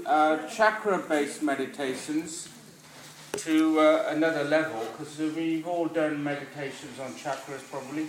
chakra-based meditations to another level, because we've all done meditations on chakras probably.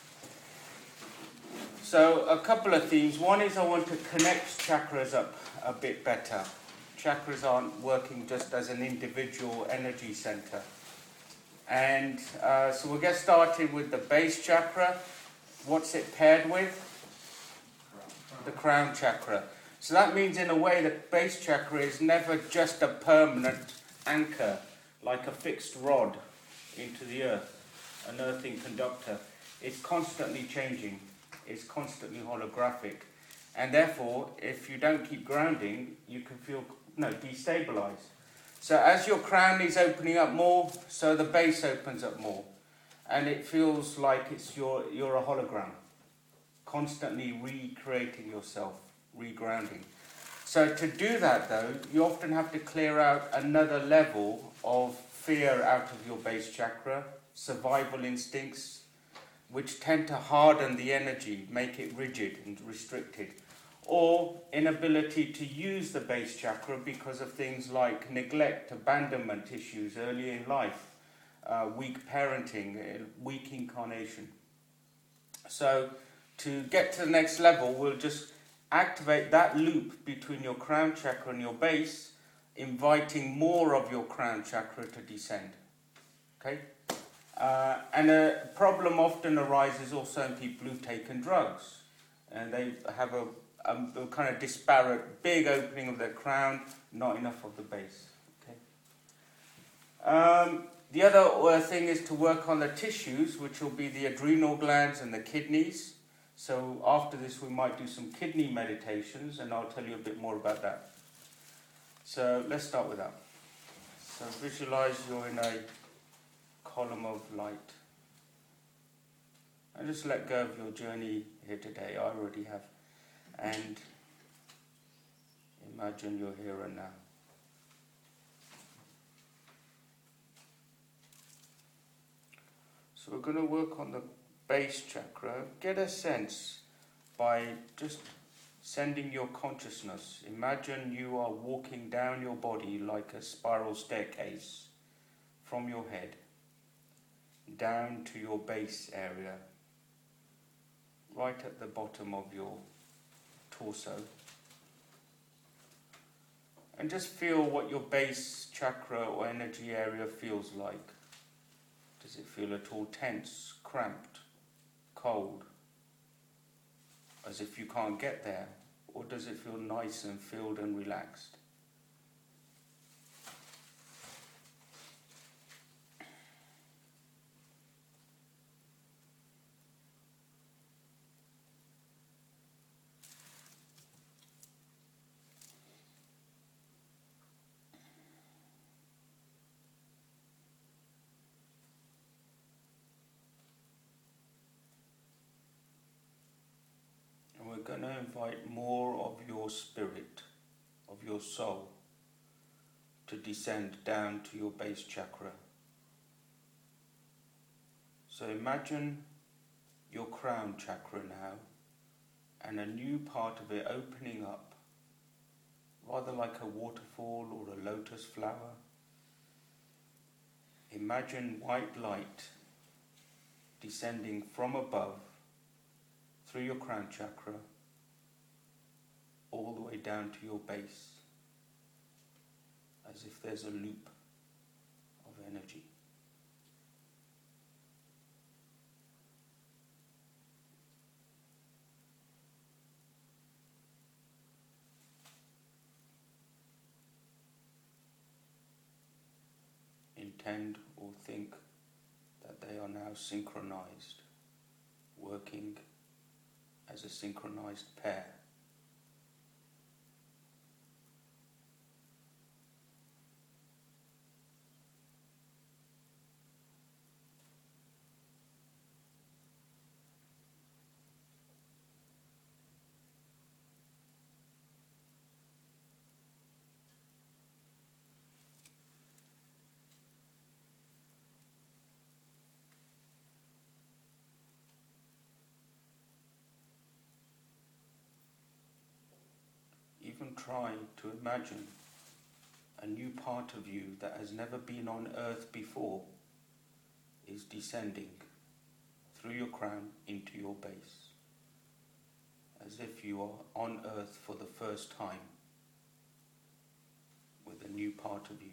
So a couple of themes. One is I want to connect chakras up a bit better. Chakras aren't working just as an individual energy center. And so we'll get started with the base chakra. What's it paired with? The crown chakra. So that means in a way the base chakra is never just a permanent anchor, like a fixed rod into the earth, an earthing conductor. It's constantly changing. It's constantly holographic. And therefore, if you don't keep grounding, you can feel destabilized. So as your crown is opening up more, so the base opens up more. And it feels like you're a hologram, constantly recreating yourself, regrounding. So to do that though, you often have to clear out another level of fear out of your base chakra, survival instincts, which tend to harden the energy, make it rigid and restricted, or inability to use the base chakra because of things like neglect, abandonment issues early in life, weak parenting, weak incarnation. So to get to the next level, we'll just activate that loop between your crown chakra and your base, inviting more of your crown chakra to descend. Okay? And a problem often arises also in people who've taken drugs. And they have a kind of disparate, big opening of their crown, not enough of the base. Okay? The other thing is to work on the tissues, which will be the adrenal glands and the kidneys. So after this we might do some kidney meditations, and I'll tell you a bit more about that. So let's start with that. So visualize you're in a column of light. And just let go of your journey here today. I already have. And imagine you're here and now. So we're going to work on the base chakra. Get a sense by just sending your consciousness. Imagine you are walking down your body like a spiral staircase from your head down to your base area, right at the bottom of your torso. And just feel what your base chakra or energy area feels like. Does it feel at all tense, cramped, cold, as if you can't get there? Or does it feel nice and filled and relaxed? We're going to invite more of your spirit, of your soul, to descend down to your base chakra. So imagine your crown chakra now, and a new part of it opening up, rather like a waterfall or a lotus flower. Imagine white light descending from above through your crown chakra all the way down to your base, as if there's a loop of energy. Intend or think that they are now synchronized, working as a synchronized pair. can try to imagine a new part of you that has never been on earth before is descending through your crown into your base, as if you are on earth for the first time with a new part of you.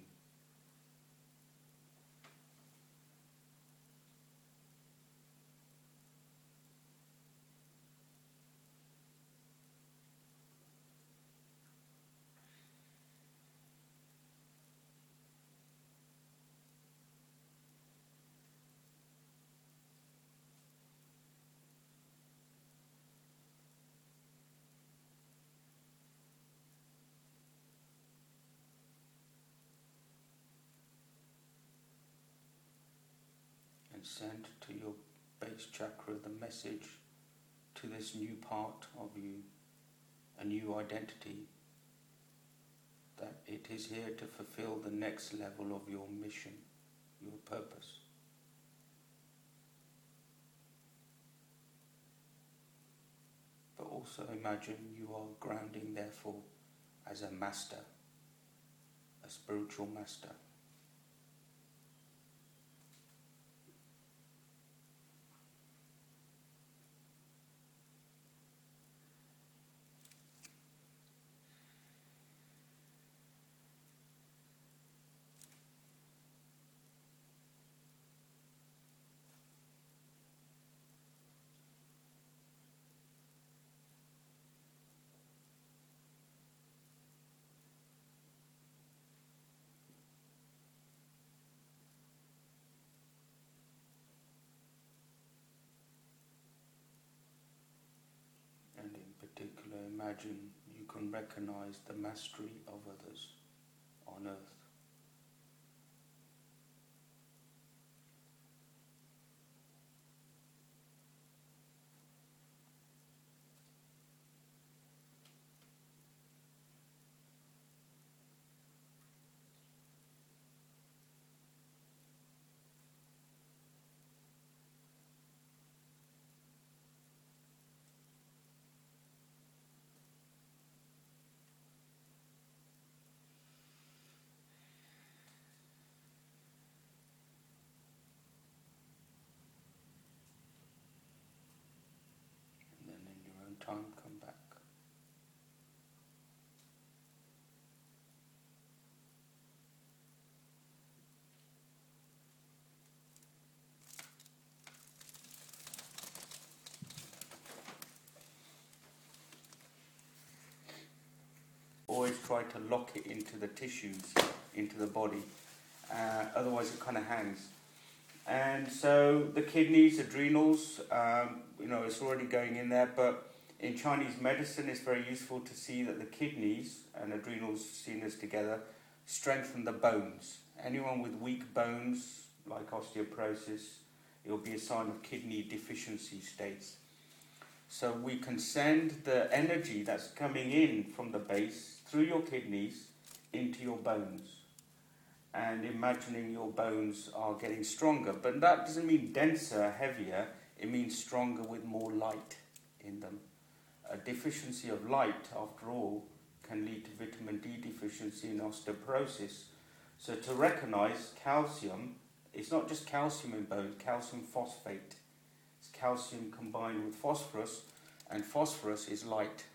Send to your base chakra the message to this new part of you, a new identity, that it is here to fulfill the next level of your mission, your purpose. But also imagine you are grounding, therefore, as a master, a spiritual master. And in particular, imagine you can recognize the mastery of others on earth. And then in your own time, come back. Always try to lock it into the tissues, into the body. Otherwise it kind of hangs. And so the kidneys, adrenals, it's already going in there, but in Chinese medicine it's very useful to see that the kidneys and adrenals, seen as together, strengthen the bones. Anyone with weak bones, like osteoporosis, it will be a sign of kidney deficiency states. So we can send the energy that's coming in from the base through your kidneys into your bones. And imagining your bones are getting stronger. But that doesn't mean denser, heavier. It means stronger with more light in them. A deficiency of light, after all, can lead to vitamin D deficiency and osteoporosis. So to recognize calcium, it's not just calcium in bones, calcium phosphate. It's calcium combined with phosphorus, and phosphorus is light.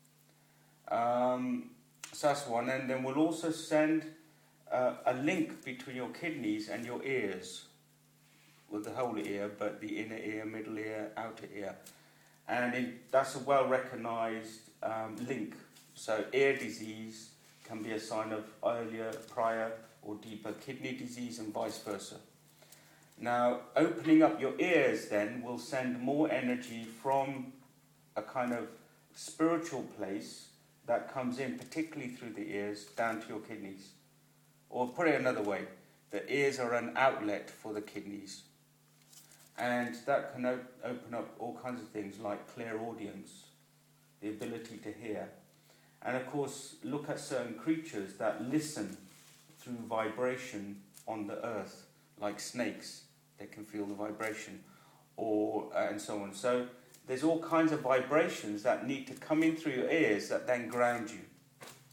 So that's one. And then we'll also send a link between your kidneys and your ears, with the whole ear, but the inner ear, middle ear, outer ear. And that's a well-recognized link. So ear disease can be a sign of earlier, prior, or deeper kidney disease, and vice versa. Now, opening up your ears then will send more energy from a kind of spiritual place that comes in, particularly through the ears, down to your kidneys. Or put it another way, the ears are an outlet for the kidneys. And that can open up all kinds of things like clairaudience, the ability to hear. And of course, look at certain creatures that listen through vibration on the earth, like snakes. They can feel the vibration, or and so on. So there's all kinds of vibrations that need to come in through your ears that then ground you.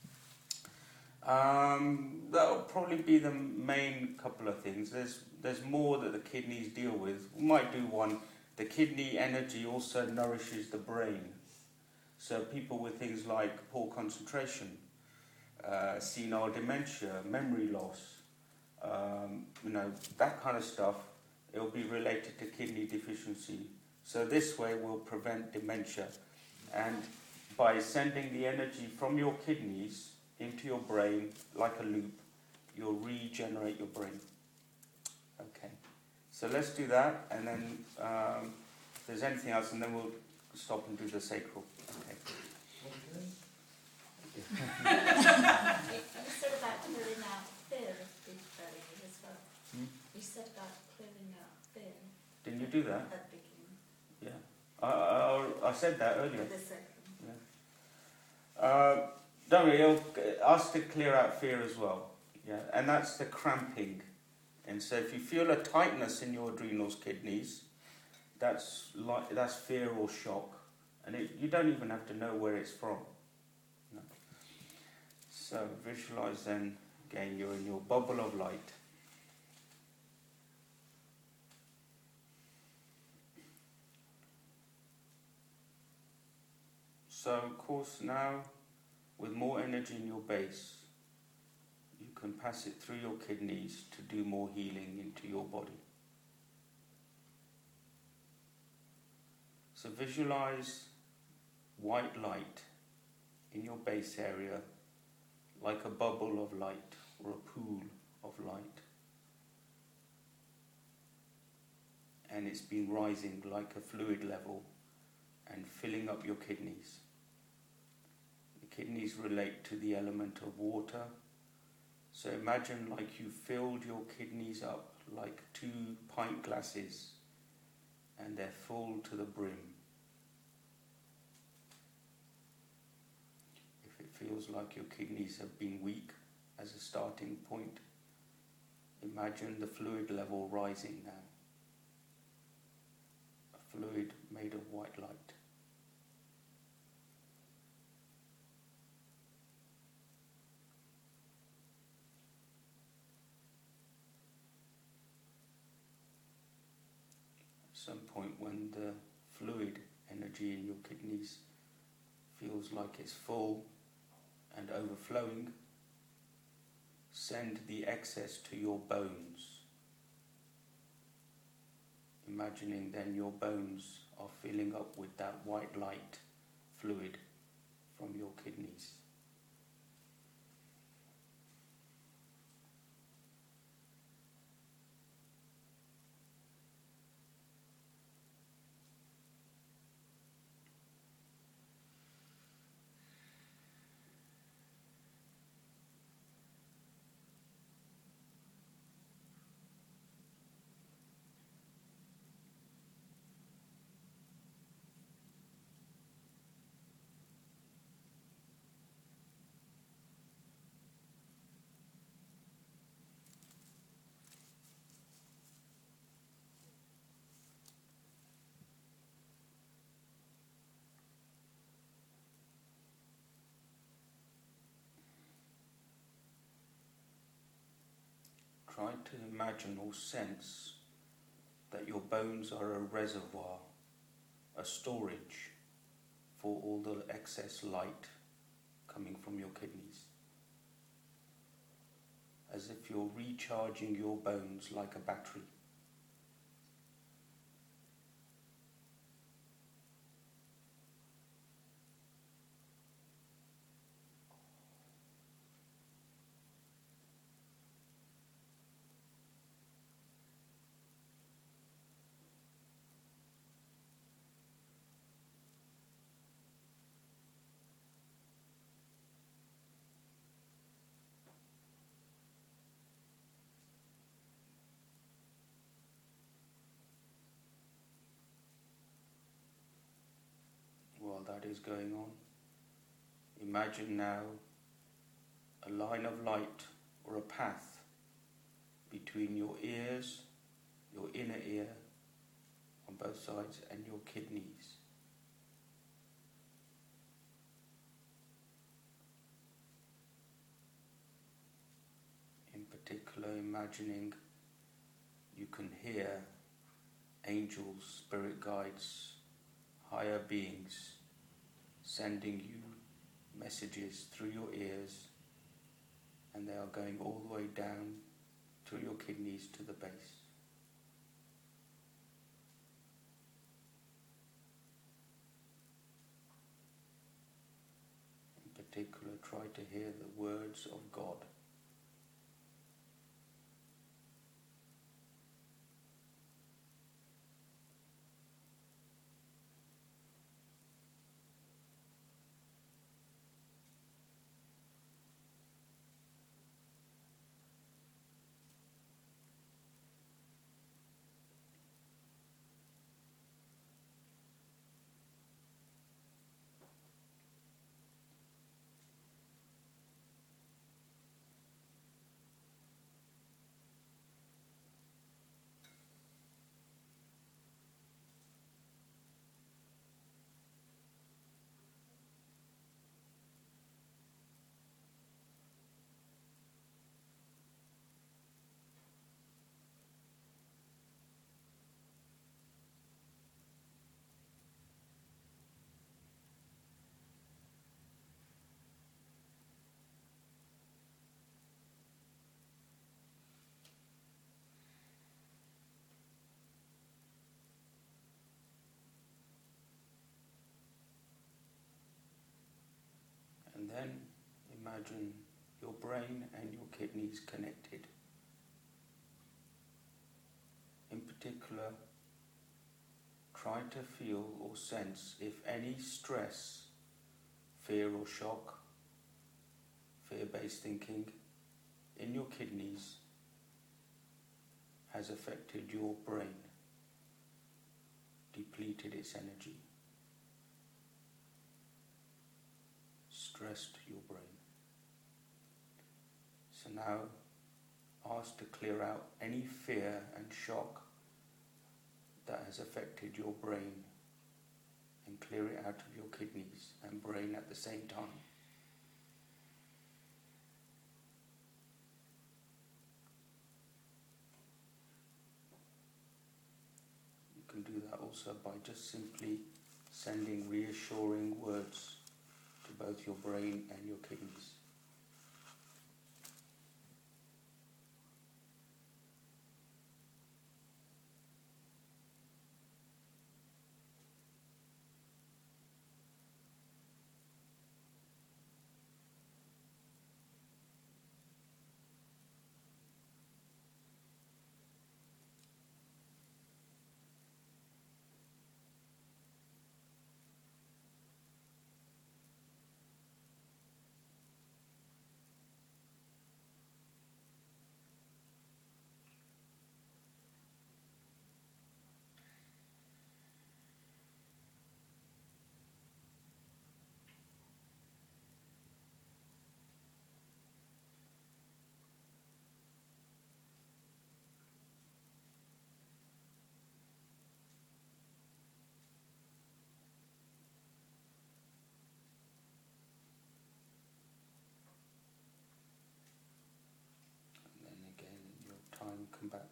That'll probably be the main couple of things. There's more that the kidneys deal with. We might do one. The kidney energy also nourishes the brain. So people with things like poor concentration, senile dementia, memory loss, that kind of stuff, it'll be related to kidney deficiency. So this way we'll prevent dementia. And by sending the energy from your kidneys into your brain like a loop, you'll regenerate your brain. Okay, so let's do that, and then if there's anything else, and then we'll stop and do the sacral. Okay. You said about clearing out fear of deep belly as well. You said about clearing out fear. Didn't you do that? At the beginning. Yeah. I said that earlier. The second. Yeah. Don't worry, it'll ask to clear out fear as well. Yeah, and that's the cramping. And so if you feel a tightness in your adrenals, kidneys, that's fear or shock, and you don't even have to know where it's from. No. So visualize then again you're in your bubble of light. So of course now, with more energy in your base, you can pass it through your kidneys to do more healing into your body. So visualize white light in your base area like a bubble of light or a pool of light. And it's been rising like a fluid level and filling up your kidneys. Kidneys relate to the element of water. So imagine like you filled your kidneys up like 2 pint glasses and they're full to the brim. If it feels like your kidneys have been weak as a starting point, imagine the fluid level rising now. A fluid made of white light. Some point when the fluid energy in your kidneys feels like it's full and overflowing, send the excess to your bones. Imagining then your bones are filling up with that white light fluid from your kidneys. Try to imagine or sense that your bones are a reservoir, a storage for all the excess light coming from your kidneys. As if you're recharging your bones like a battery. While that is going on, imagine now a line of light or a path between your ears, your inner ear on both sides, and your kidneys. particular, imagining you can hear angels, spirit guides, higher beings sending you messages through your ears, and they are going all the way down through your kidneys to the base. In particular, try to hear the words of God. And then imagine your brain and your kidneys connected. In particular, try to feel or sense if any stress, fear or shock, fear-based thinking in your kidneys has affected your brain, depleted its energy, stressed your brain. So now ask to clear out any fear and shock that has affected your brain, and clear it out of your kidneys and brain at the same time. You can do that also by just simply sending reassuring words to both your brain and your kidneys. Come back.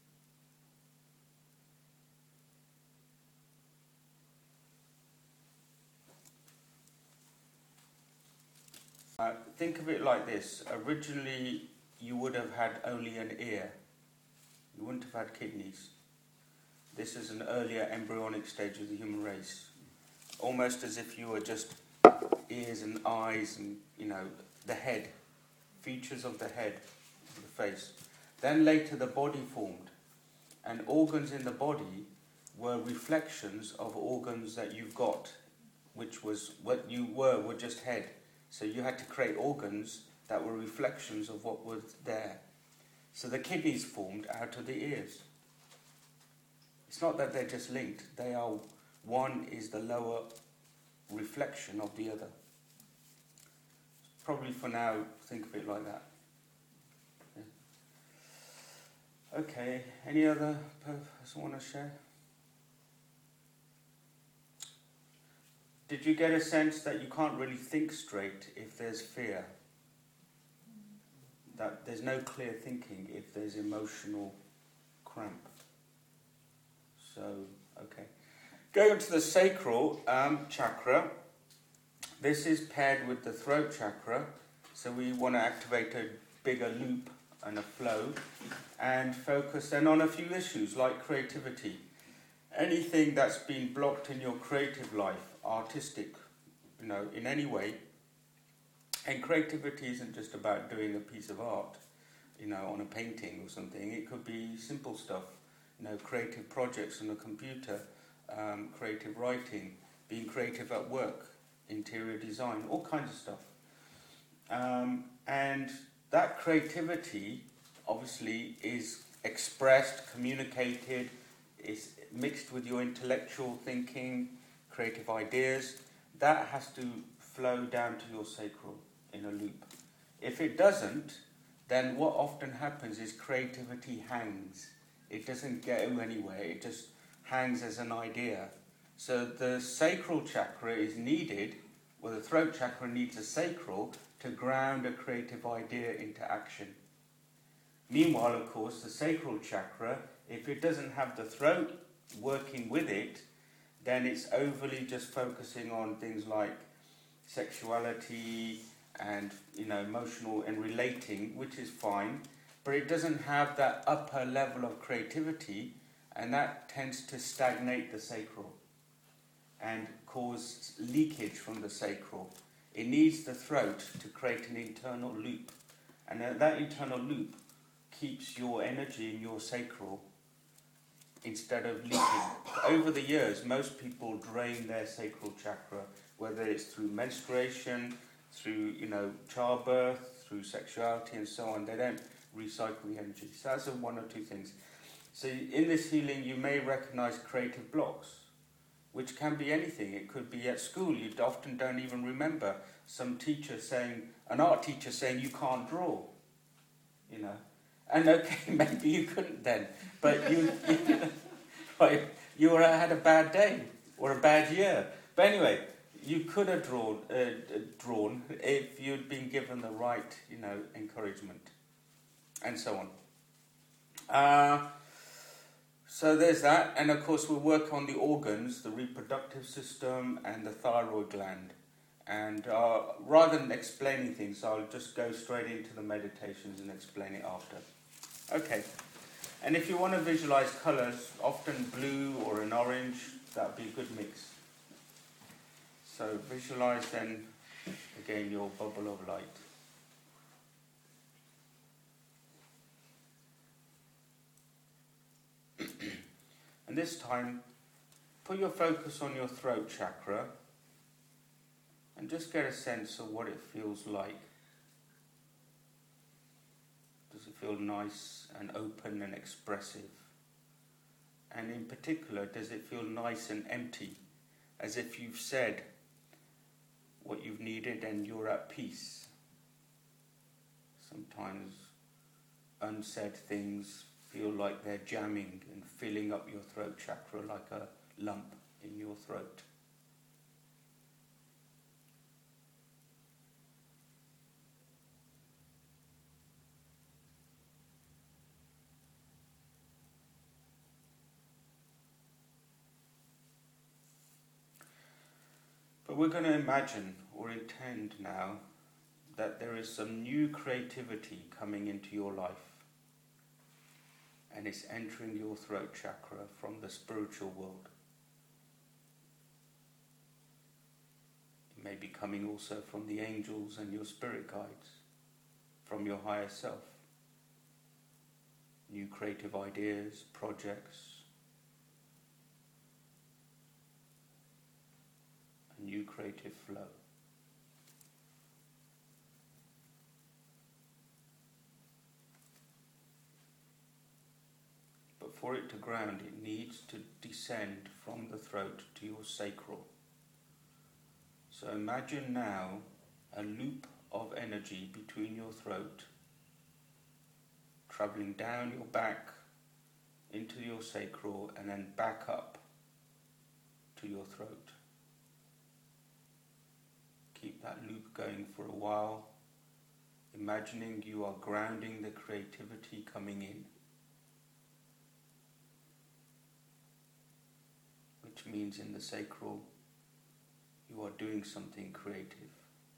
Think of it like this. Originally, you would have had only an ear. You wouldn't have had kidneys. This is an earlier embryonic stage of the human race. Almost as if you were just ears and eyes and, the head. Features of the head, of the face. Then later the body formed. And organs in the body were reflections of organs that you've got, which was what you were just head. So you had to create organs that were reflections of what was there. So the kidneys formed out of the ears. It's not that they're just linked. One is the lower reflection of the other. Probably for now, think of it like that. Okay, any other person want to share? Did you get a sense that you can't really think straight if there's fear? that there's no clear thinking if there's emotional cramp. So, okay. Going to the sacral chakra, this is paired with the throat chakra, so we want to activate a bigger loop and a flow, and focus then on a few issues like creativity. Anything that's been blocked in your creative life, artistic, in any way. And creativity isn't just about doing a piece of art, on a painting or something. It could be simple stuff, creative projects on a computer, creative writing, being creative at work, interior design, all kinds of stuff. And that creativity, obviously, is expressed, communicated, is mixed with your intellectual thinking, creative ideas. That has to flow down to your sacral in a loop. If it doesn't, then what often happens is creativity hangs. It doesn't go anywhere, it just hangs as an idea. So the sacral chakra is needed, the throat chakra needs a sacral to ground a creative idea into action. Meanwhile, of course, the sacral chakra, if it doesn't have the throat working with it, then it's overly just focusing on things like sexuality and emotional and relating, which is fine, but it doesn't have that upper level of creativity, and that tends to stagnate the sacral and cause leakage from the sacral. It needs the throat to create an internal loop, and that internal loop keeps your energy in your sacral instead of leaking. Over the years, most people drain their sacral chakra, whether it's through menstruation, through childbirth, through sexuality and so on. They don't recycle the energy. So that's one or two things. So in this healing, you may recognize creative blocks, which can be anything. It could be at school. You often don't even remember some teacher saying, an art teacher saying you can't draw, And okay, maybe you couldn't then, but you had a bad day or a bad year. But anyway, you could have drawn if you'd been given the right, encouragement, and so on. So there's that, and of course we'll work on the organs, the reproductive system and the thyroid gland. And rather than explaining things, I'll just go straight into the meditations and explain it after. Okay, and if you want to visualize colours, often blue or an orange, that would be a good mix. So visualize then, again, your bubble of light. And this time, put your focus on your throat chakra and just get a sense of what it feels like. Does it feel nice and open and expressive? And in particular, does it feel nice and empty, as if you've said what you've needed and you're at peace? Sometimes unsaid things feel like they're jamming and filling up your throat chakra like a lump in your throat. But we're going to imagine or intend now that there is some new creativity coming into your life, and it's entering your throat chakra from the spiritual world. It may be coming also from the angels and your spirit guides, from your higher self. New creative ideas, projects, a new creative flow. But for it to ground, it needs to descend from the throat to your sacral. So imagine now a loop of energy between your throat, travelling down your back into your sacral and then back up to your throat. Keep that loop going for a while. imagining you are grounding the creativity coming in, which means in the sacral you are doing something creative.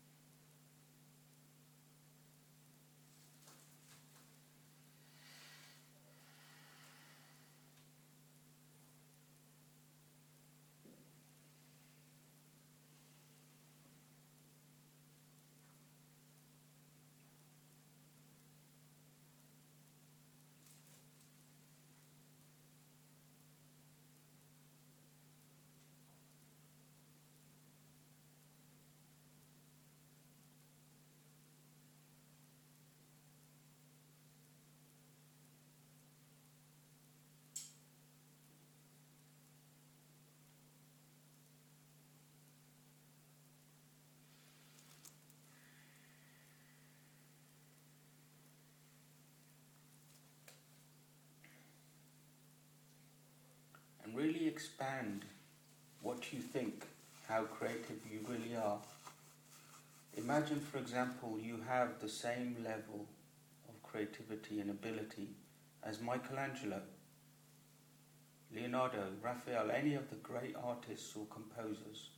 And really expand what you think, how creative you really are. Imagine, for example, you have the same level of creativity and ability as Michelangelo, Leonardo, Raphael, any of the great artists or composers.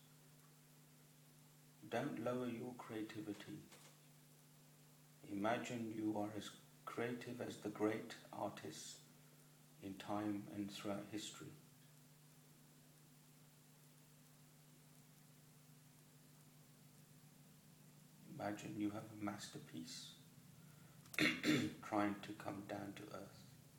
Don't lower your creativity. Imagine you are as creative as the great artists in time and throughout history. Imagine you have a masterpiece trying to come down to earth.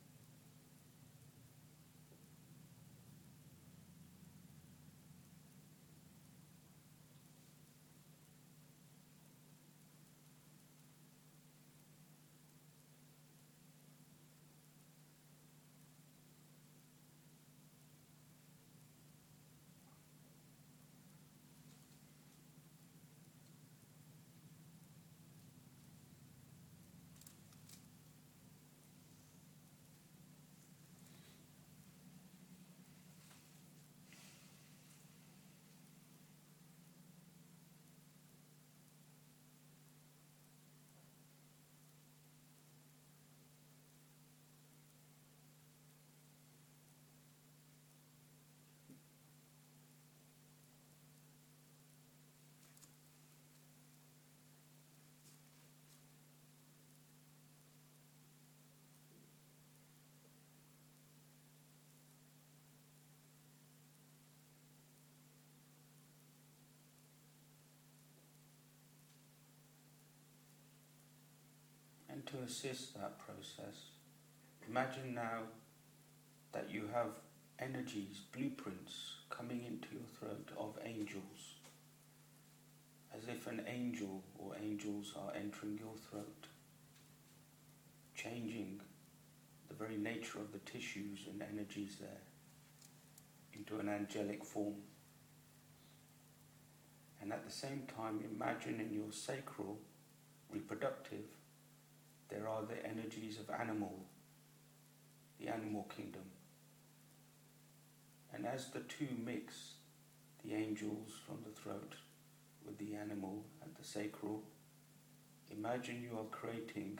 And to assist that process, imagine now that you have energies, blueprints coming into your throat of angels, as if an angel or angels are entering your throat, changing the very nature of the tissues and energies there into an angelic form. And at the same time, imagine in your sacral, reproductive, there are the energies of the animal kingdom. And as the two mix, the angels from the throat with the animal at the sacral, imagine you are creating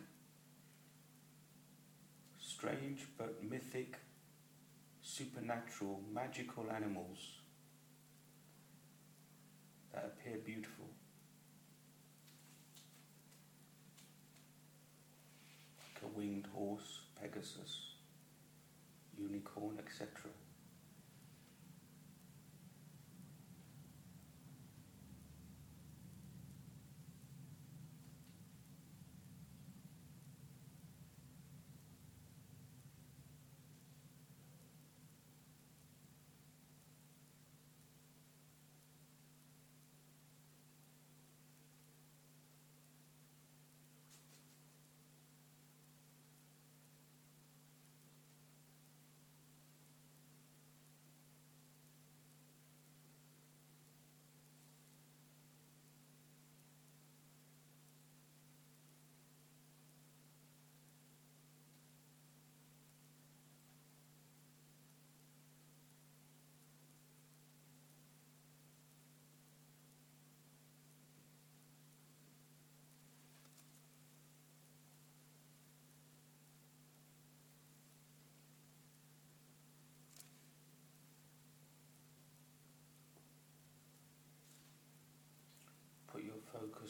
strange but mythic, supernatural, magical animals that appear beautiful. Like a winged horse, Pegasus, unicorn, etc.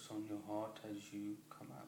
focus on your heart as you come out.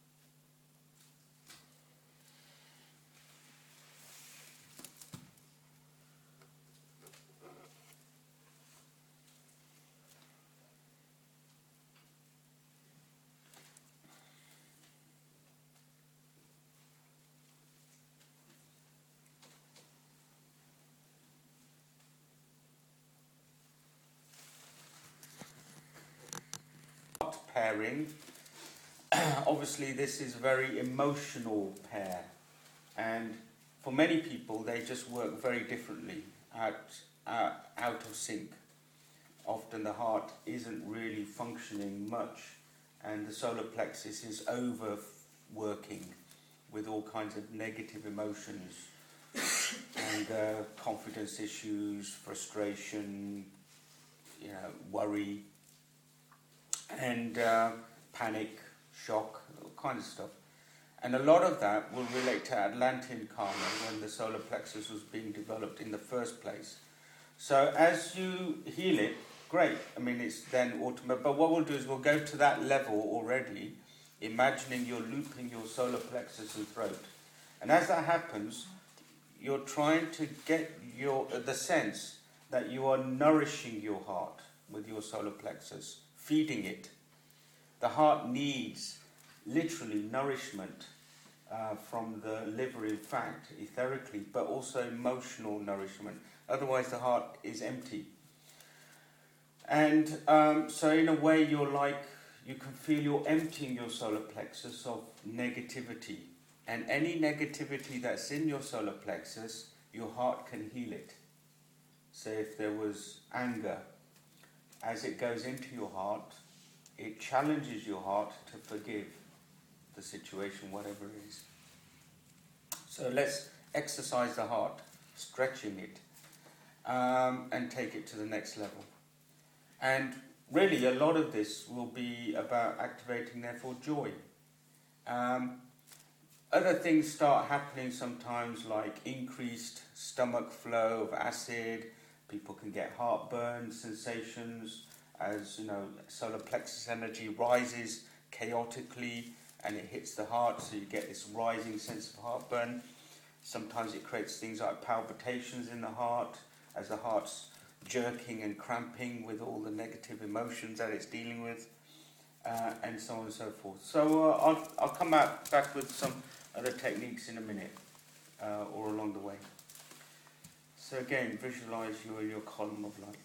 Pairing. Obviously this is a very emotional pair, and for many people they just work very differently, out of sync. Often the heart isn't really functioning much and the solar plexus is overworking with all kinds of negative emotions and confidence issues, frustration, worry, and panic, shock, all kinds of stuff. And a lot of that will relate to Atlantean karma, when the solar plexus was being developed in the first place. So as you heal it, great. I mean, it's then automatic. But what we'll do is we'll go to that level already, imagining you're looping your solar plexus and throat. And as that happens, you're trying to get the sense that you are nourishing your heart with your solar plexus, feeding it. The heart needs literally nourishment from the liver, in fact, etherically, but also emotional nourishment. Otherwise the heart is empty. And so in a way you can feel you're emptying your solar plexus of negativity. And any negativity that's in your solar plexus, your heart can heal it. So if there was anger, as it goes into your heart, it challenges your heart to forgive the situation, whatever it is. So let's exercise the heart, stretching it, and take it to the next level. And really a lot of this will be about activating, therefore, joy. Other things start happening sometimes, like increased stomach flow of acid. People can get heartburn sensations as, solar plexus energy rises chaotically and it hits the heart, so you get this rising sense of heartburn. Sometimes it creates things like palpitations in the heart as the heart's jerking and cramping with all the negative emotions that it's dealing with, and so on and so forth. So I'll come back with some other techniques in a minute, or along the way. So again, visualize you in your column of light.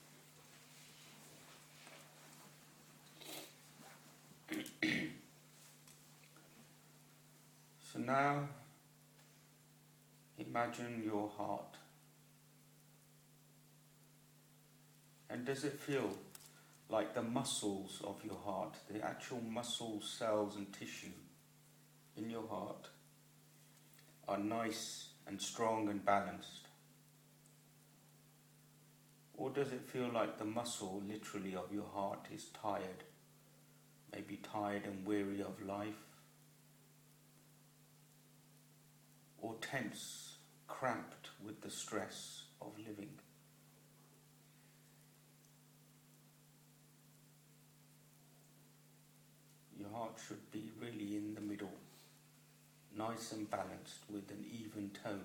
So now, imagine your heart. And does it feel like the muscles of your heart, the actual muscle cells and tissue in your heart, are nice and strong and balanced? Or does it feel like the muscle, literally, of your heart is tired? Maybe tired and weary of life? Or tense, cramped with the stress of living? Your heart should be really in the middle, nice and balanced with an even tone.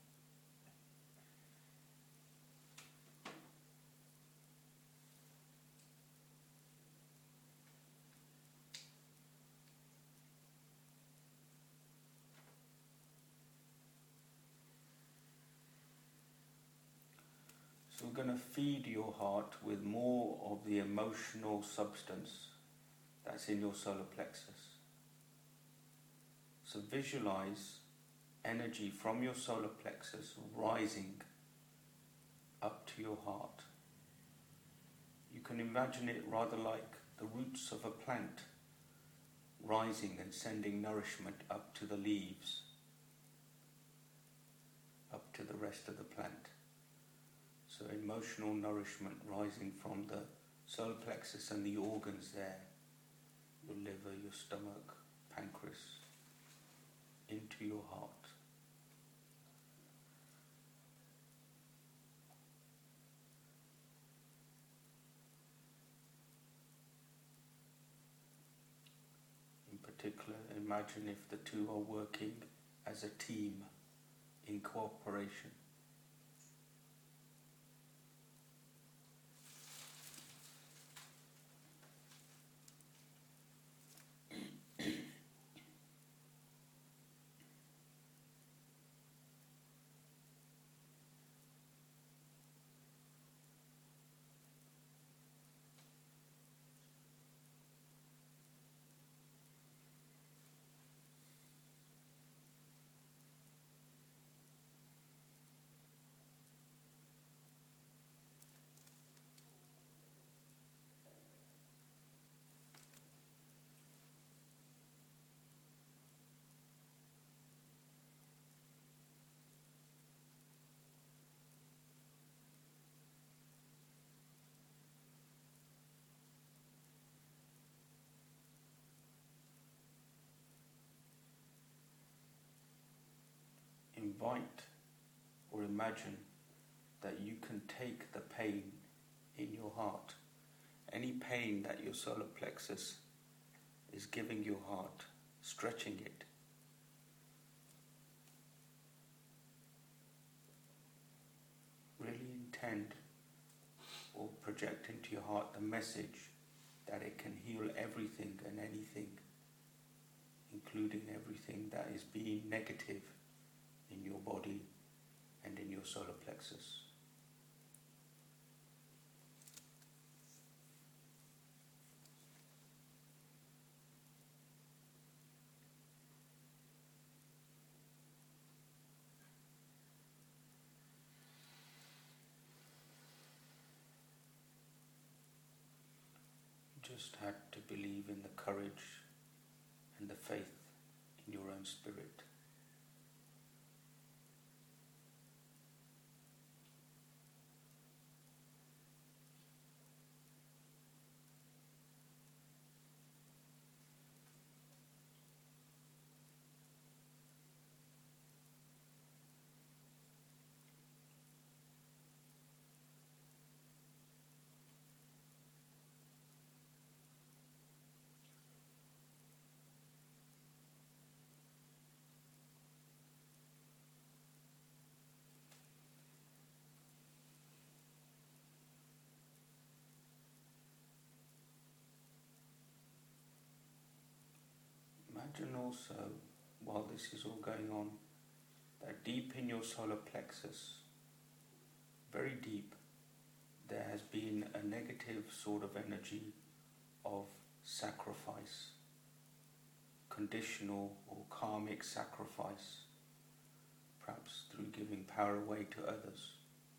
So we're going to feed your heart with more of the emotional substance that's in your solar plexus. So visualize energy from your solar plexus rising up to your heart. You can imagine it rather like the roots of a plant rising and sending nourishment up to the leaves, up to the rest of the plant. So emotional nourishment rising from the solar plexus and the organs there, your liver, your stomach, pancreas, into your heart. imagine if the two are working as a team in cooperation. Invite or imagine that you can take the pain in your heart, any pain that your solar plexus is giving your heart, stretching it. Really intend or project into your heart the message that it can heal everything and anything, including everything that is being negative in your body and in your solar plexus. You just had to believe in the courage and the faith in your own spirit. Imagine also, while this is all going on, that deep in your solar plexus, very deep, there has been a negative sort of energy of sacrifice, conditional or karmic sacrifice, perhaps through giving power away to others.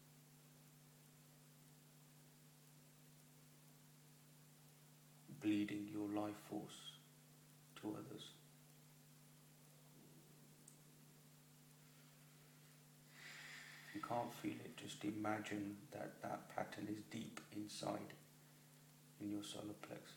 Bleeding your life force to others. If you can't feel it, just imagine that that pattern is deep inside in your solar plexus.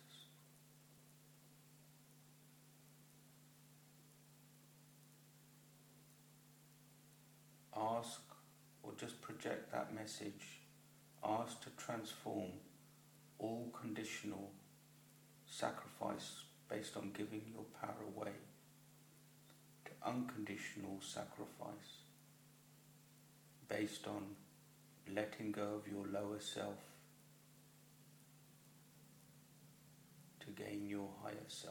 Ask, or just project that message, ask to transform all conditional sacrifice based on giving your power away to unconditional sacrifice based on letting go of your lower self to gain your higher self.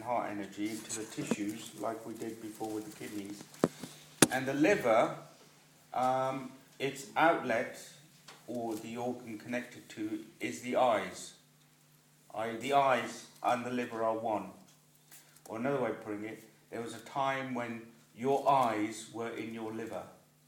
heart energy into the tissues, like we did before with the kidneys. And the liver, its outlet, or the organ connected to, is the eyes. The eyes and the liver are one. Or another way of putting it, there was a time when your eyes were in your liver.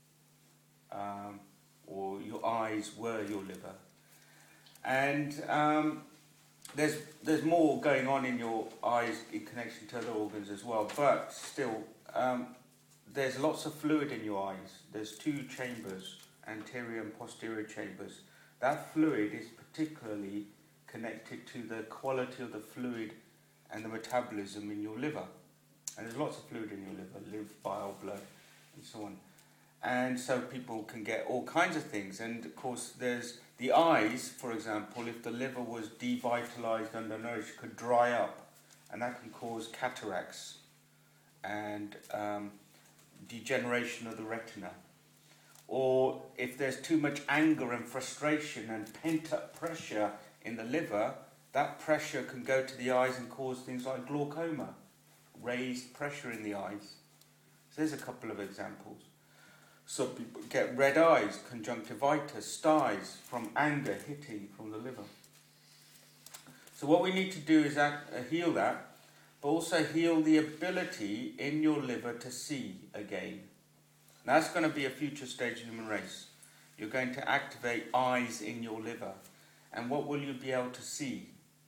Or your eyes were your liver. And there's more going on in your eyes in connection to other organs as well, but still, there's lots of fluid in your eyes. There's two chambers, anterior and posterior chambers. That fluid is particularly connected to the quality of the fluid and the metabolism in your liver. And there's lots of fluid in your liver, bile, blood, and so on. And so people can get all kinds of things. And of course, there's the eyes, for example, if the liver was devitalized, undernourished, could dry up, and that can cause cataracts and degeneration of the retina. Or if there's too much anger and frustration and pent-up pressure in the liver, that pressure can go to the eyes and cause things like glaucoma, raised pressure in the eyes. So there's a couple of examples. So people get red eyes, conjunctivitis, styes from anger hitting from the liver. So what we need to do is heal that, but also heal the ability in your liver to see again. Now that's going to be a future stage of the human race. You're going to activate eyes in your liver. And what will you be able to see?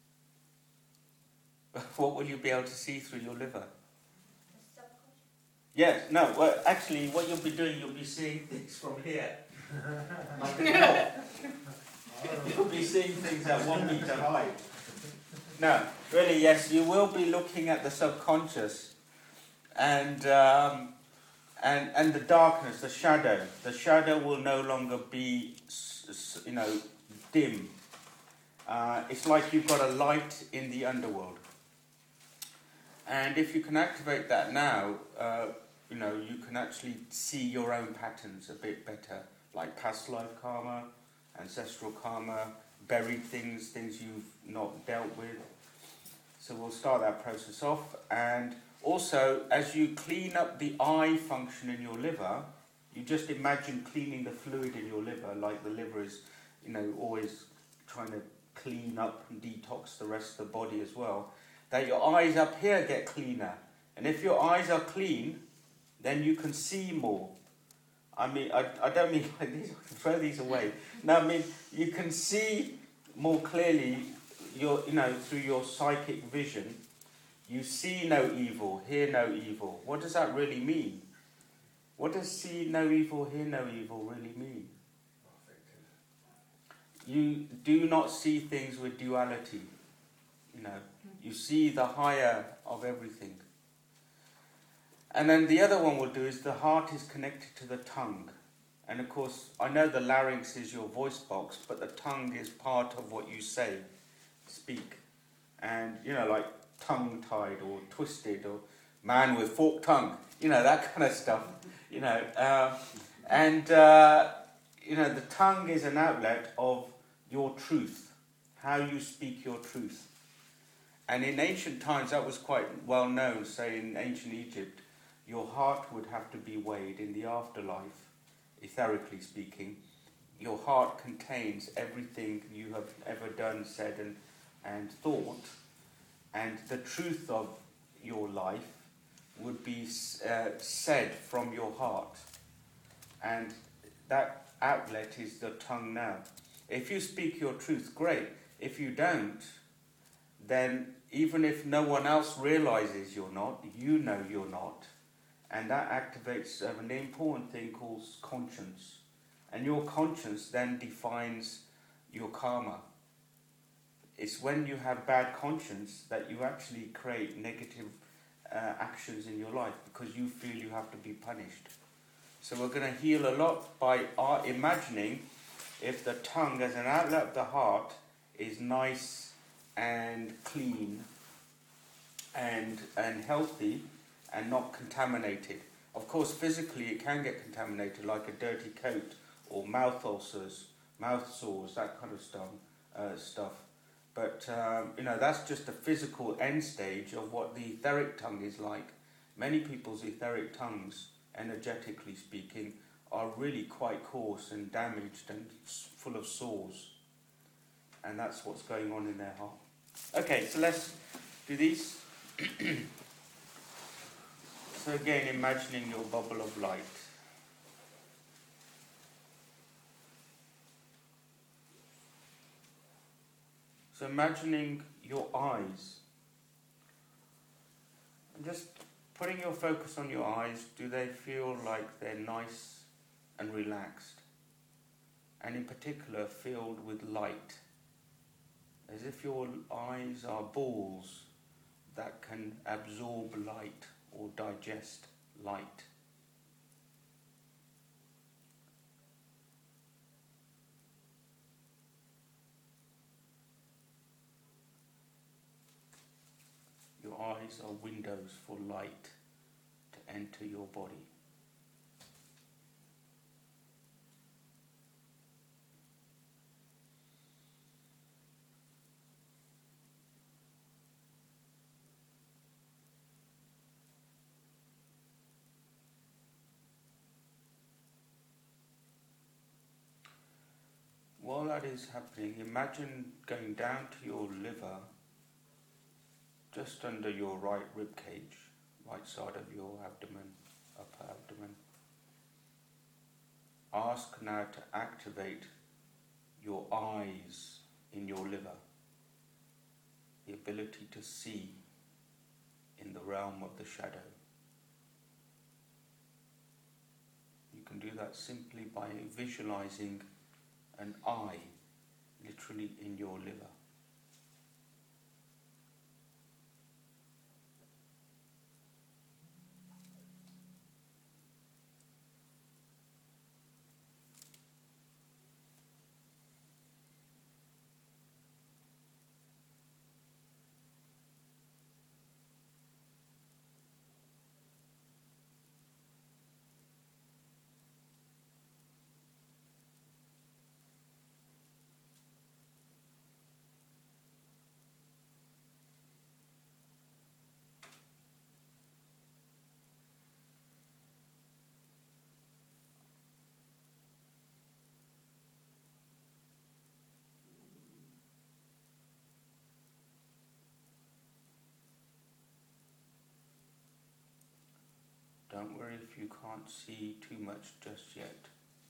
What will you be able to see through your liver? Yes, no, well, actually, what you'll be doing, you'll be seeing things from here. Like a dog. You'll be seeing things at 1 meter high. No, really, yes, you will be looking at the subconscious and the darkness, the shadow. The shadow will no longer be, dim. It's like you've got a light in the underworld. And if you can activate that now, you can actually see your own patterns a bit better, like past life karma, ancestral karma, buried things you've not dealt with. So we'll start that process off. And also, as you clean up the eye function in your liver, you just imagine cleaning the fluid in your liver, like the liver is, always trying to clean up and detox the rest of the body as well, that your eyes up here get cleaner. And if your eyes are clean, then you can see more. I mean, I don't mean like these, throw these away. No, I mean, you can see more clearly through your psychic vision. You see no evil, hear no evil. What does that really mean? What does see no evil, hear no evil really mean? You do not see things with duality. You see the higher of everything. And then the other one we'll do is the heart is connected to the tongue. And of course, I know the larynx is your voice box, but the tongue is part of what you say, speak. And, like tongue-tied or twisted or man with forked tongue, that kind of stuff, the tongue is an outlet of your truth, how you speak your truth. And in ancient times, that was quite well known. Say in ancient Egypt, your heart would have to be weighed in the afterlife, etherically speaking. Your heart contains everything you have ever done, said, and thought. And the truth of your life would be said from your heart. And that outlet is the tongue now. If you speak your truth, great. If you don't, then even if no one else realizes you're not, you know you're not. And that activates an important thing called conscience. And your conscience then defines your karma. It's when you have bad conscience that you actually create negative actions in your life because you feel you have to be punished. So we're going to heal a lot by imagining if the tongue as an outlet of the heart is nice and clean and healthy and not contaminated. Of course, physically it can get contaminated, like a dirty coat or mouth ulcers, mouth sores, that kind of stuff. But, that's just the physical end stage of what the etheric tongue is like. Many people's etheric tongues, energetically speaking, are really quite coarse and damaged and full of sores. And that's what's going on in their heart. Okay, so let's do these. So again, imagining your bubble of light. So imagining your eyes. And just putting your focus on your eyes, do they feel like they're nice and relaxed? And in particular, filled with light. As if your eyes are balls that can absorb light or digest light. Your eyes are windows for light to enter your body. While that is happening, imagine going down to your liver, just under your right rib cage, right side of your abdomen, upper abdomen. Ask now to activate your eyes in your liver, the ability to see in the realm of the shadow. You can do that simply by visualizing an eye literally in your liver. Don't worry if you can't see too much just yet,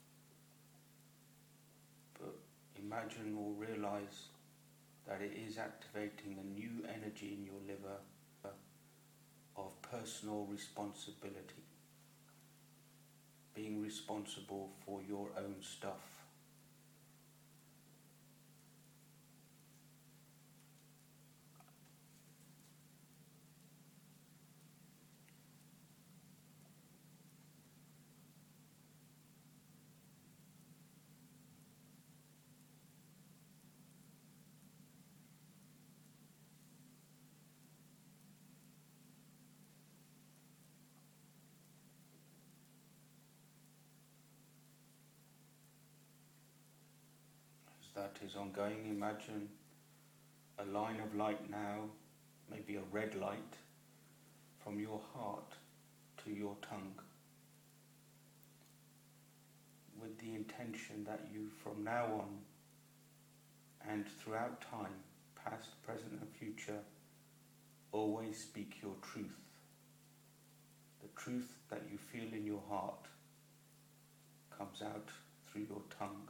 but imagine or realize that it is activating a new energy in your liver of personal responsibility, being responsible for your own stuff. That is ongoing. Imagine a line of light now, maybe a red light, from your heart to your tongue, with the intention that you from now on and throughout time, past, present and future, always speak your truth. The truth that you feel in your heart comes out through your tongue.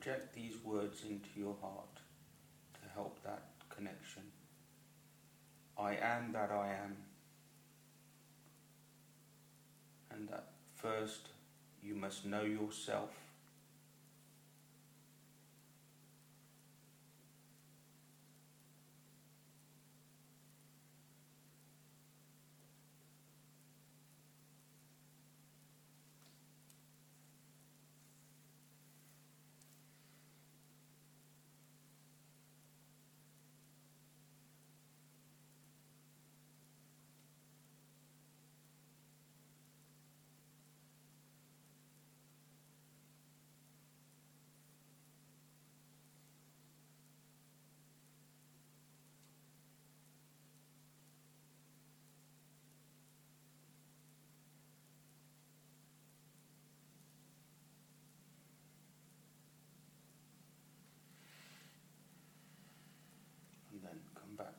project these words into your heart to help that connection. I am that I am. And that first you must know yourself. And then come back.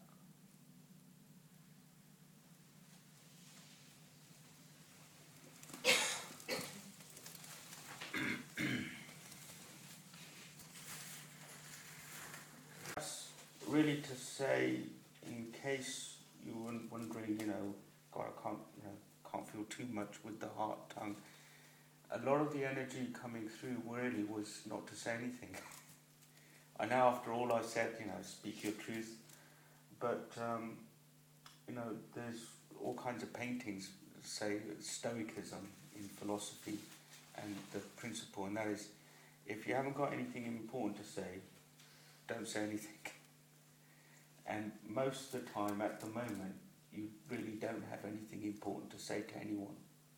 That's really to say, in case you were wondering, God, I can't feel too much with the heart tongue. A lot of the energy coming through really was not to say anything. I know after all I said, speak your truth, but there's all kinds of paintings say stoicism in philosophy, and the principle, and that is, if you haven't got anything important to say, don't say anything. And most of the time, at the moment, you really don't have anything important to say to anyone.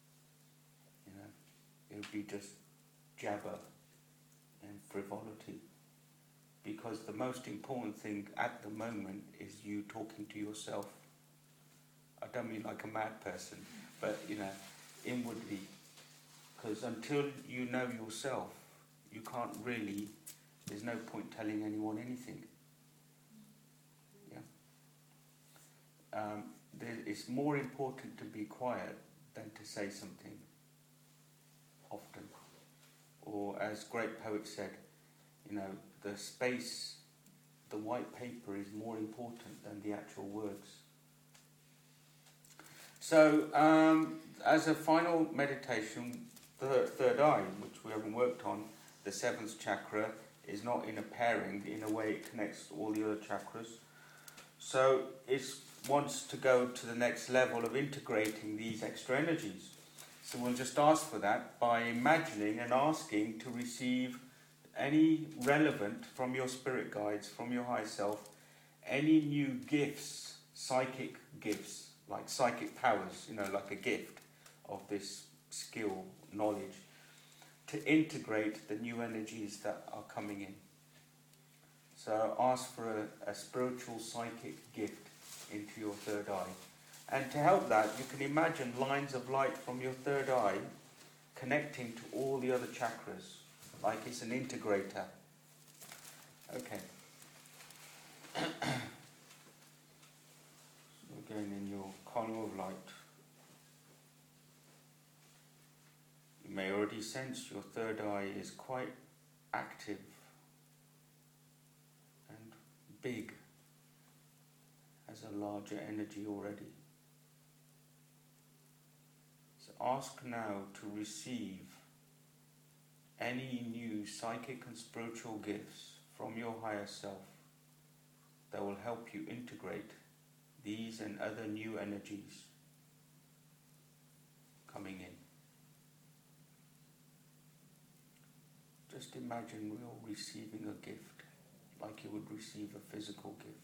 It would be just jabber and frivolity. Because the most important thing at the moment is you talking to yourself. I don't mean like a mad person, but, inwardly. Because until you know yourself, you can't really, there's no point telling anyone anything. It's more important to be quiet than to say something, often. Or as great poets said, the space, the white paper is more important than the actual words. So, as a final meditation, the third eye, which we haven't worked on, the seventh chakra, is not in a pairing. In a way, it connects all the other chakras. So, it wants to go to the next level of integrating these extra energies. So we'll just ask for that by imagining and asking to receive any relevant from your spirit guides, from your higher self, any new gifts, psychic gifts, like psychic powers, like a gift of this skill, knowledge, to integrate the new energies that are coming in. So ask for a spiritual psychic gift into your third eye. And to help that, you can imagine lines of light from your third eye connecting to all the other chakras, like it's an integrator. Okay. So again, in your column of light, you may already sense your third eye is quite active and big, has a larger energy already. So ask now to receive any new psychic and spiritual gifts from your higher self that will help you integrate these and other new energies coming in. Just imagine you're receiving a gift like you would receive a physical gift.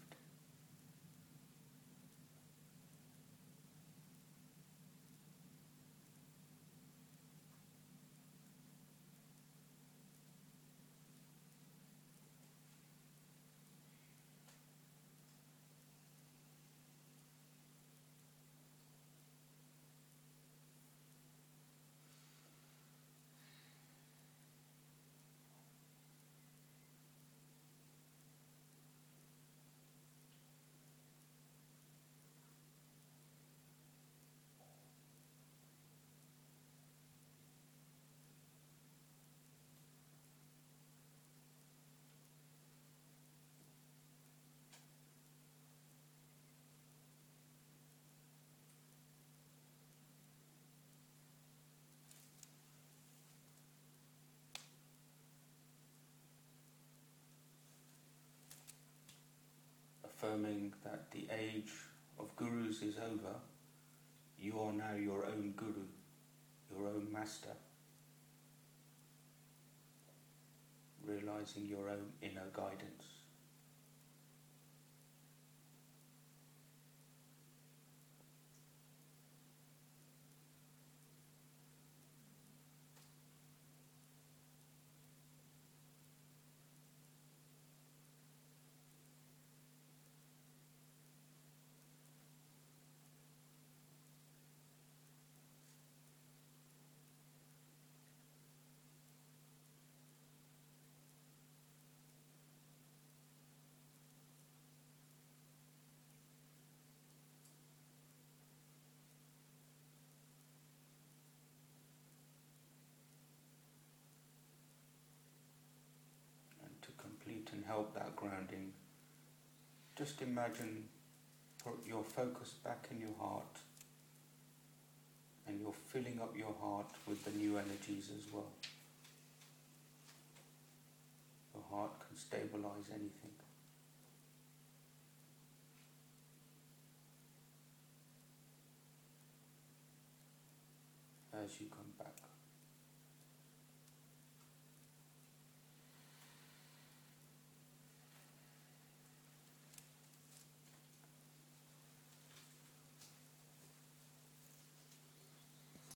affirming that the age of gurus is over. You are now your own guru, your own master, realizing your own inner guidance. And to complete and help that grounding, just imagine your focus back in your heart, and you're filling up your heart with the new energies as well. Your heart can stabilize anything. As you come back.